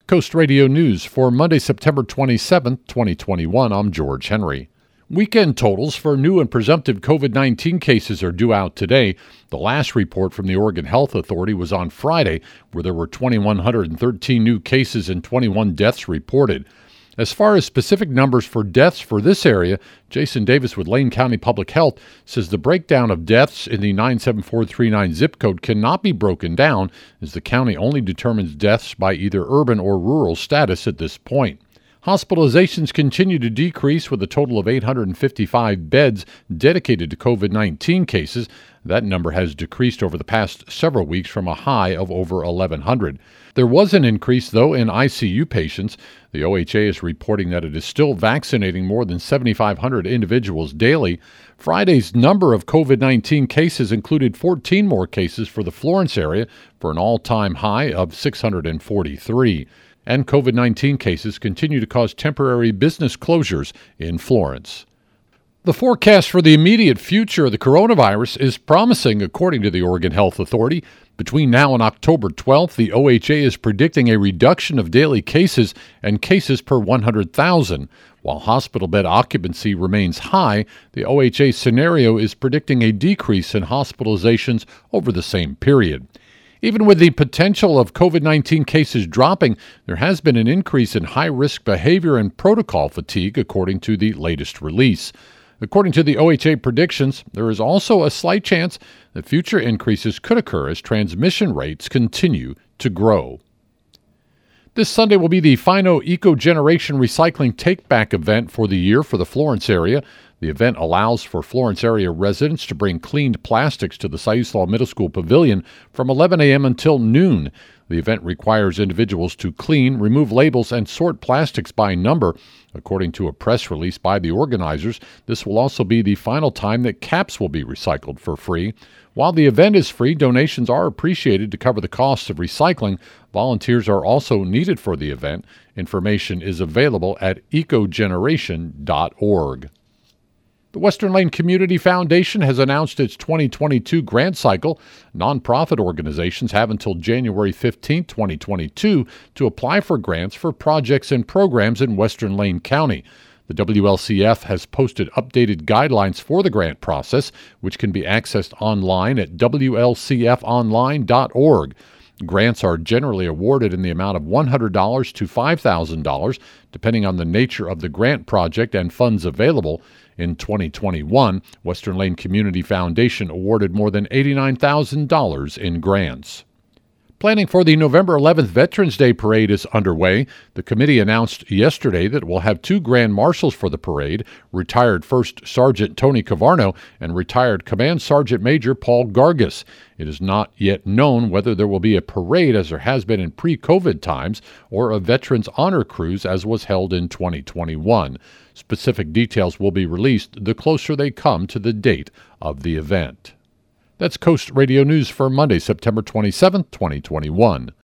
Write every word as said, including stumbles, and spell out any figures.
Coast Radio News for Monday, September twenty-seventh, twenty twenty-one. I'm George Henry. Weekend totals for new and presumptive COVID nineteen cases are due out today. The last report from the Oregon Health Authority was on Friday, where there were two thousand one hundred thirteen new cases and twenty-one deaths reported. As far as specific numbers for deaths for this area, Jason Davis with Lane County Public Health says the breakdown of deaths in the nine seven four three nine zip code cannot be broken down, as the county only determines deaths by either urban or rural status at this point. Hospitalizations continue to decrease, with a total of eight hundred fifty-five beds dedicated to COVID nineteen cases. That number has decreased over the past several weeks from a high of over eleven hundred. There was an increase, though, in I C U patients. The O H A is reporting that it is still vaccinating more than seven thousand five hundred individuals daily. Friday's number of COVID nineteen cases included fourteen more cases for the Florence area, for an all-time high of six hundred forty-three. And COVID nineteen cases continue to cause temporary business closures in Florence. The forecast for the immediate future of the coronavirus is promising, according to the Oregon Health Authority. Between now and October twelfth, the O H A is predicting a reduction of daily cases and cases per one hundred thousand. While hospital bed occupancy remains high, the O H A scenario is predicting a decrease in hospitalizations over the same period. Even with the potential of COVID nineteen cases dropping, there has been an increase in high-risk behavior and protocol fatigue, according to the latest release. According to the O H A predictions, there is also a slight chance that future increases could occur as transmission rates continue to grow. This Sunday will be the final Eco-Generation Recycling Take-Back event for the year for the Florence area. The event allows for Florence area residents to bring cleaned plastics to the Siuslaw Middle School Pavilion from eleven a.m. until noon. The event requires individuals to clean, remove labels, and sort plastics by number. According to a press release by the organizers, this will also be the final time that caps will be recycled for free. While the event is free, donations are appreciated to cover the costs of recycling. Volunteers are also needed for the event. Information is available at ecogeneration dot org. The Western Lane Community Foundation has announced its twenty twenty-two grant cycle. Nonprofit organizations have until January fifteenth, twenty twenty-two to apply for grants for projects and programs in Western Lane County. The W L C F has posted updated guidelines for the grant process, which can be accessed online at w l c f online dot org. Grants are generally awarded in the amount of one hundred dollars to five thousand dollars, depending on the nature of the grant project and funds available. In twenty twenty-one, Western Lane Community Foundation awarded more than eighty-nine thousand dollars in grants. Planning for the November eleventh Veterans Day Parade is underway. The committee announced yesterday that it will have two grand marshals for the parade, retired First Sergeant Tony Cavarno and retired Command Sergeant Major Paul Gargis. It is not yet known whether there will be a parade, as there has been in pre-COVID times, or a Veterans Honor Cruise, as was held in twenty twenty-one. Specific details will be released the closer they come to the date of the event. That's Coast Radio News for Monday, September twenty-seventh, twenty twenty-one.